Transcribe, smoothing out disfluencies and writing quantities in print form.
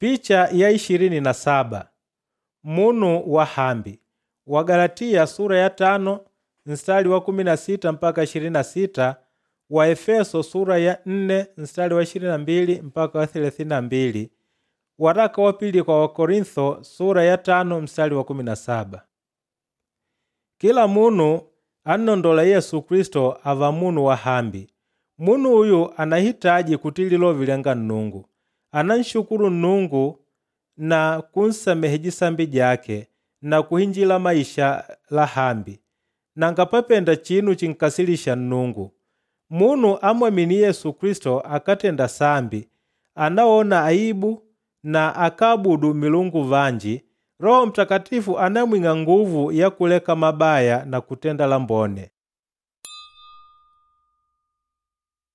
Picha ya 27. Munu wa hambi. Wagalatia sura ya 5 mstari wa 16 mpaka 26, wa Efeso sura ya 4 mstari wa 22 mpaka wa 32, waraka wa pili kwa Wakorintho sura ya 5 mstari wa 17. Kila munu anondola Yesu Kristo ava munu wa hambi. Munu uyu anahitaji kutililo vilenga Nnungu. Ananshukuru Nnungu na kunsamehe jisambi jake na kuhinjila maisha la hambi, na ngapapenda chinu chinkasilisha Nnungu. Munu amwamini Yesu Kristo akatenda sambi, anaona aibu na akabudu milungu vanji. Roho Mtakatifu anamwinga nguvu ya kuleka mabaya na kutenda lambone.